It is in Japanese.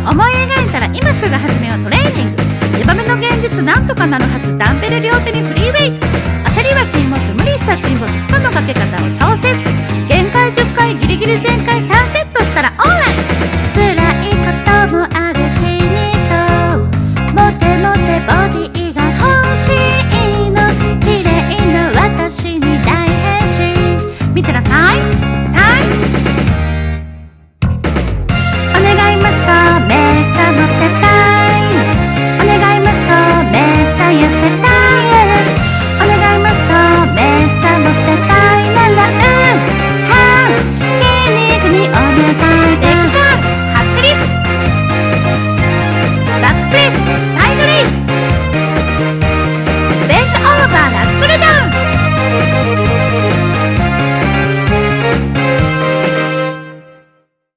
思い描いたら今すぐ始めようトレーニング。ヤバめの現実なんとかなるはず。ダンベル両手にフリーウェイト。焦りは禁物、無理した沈没、負荷のかけ方を調節。限界10回ギリギリ全開参戦。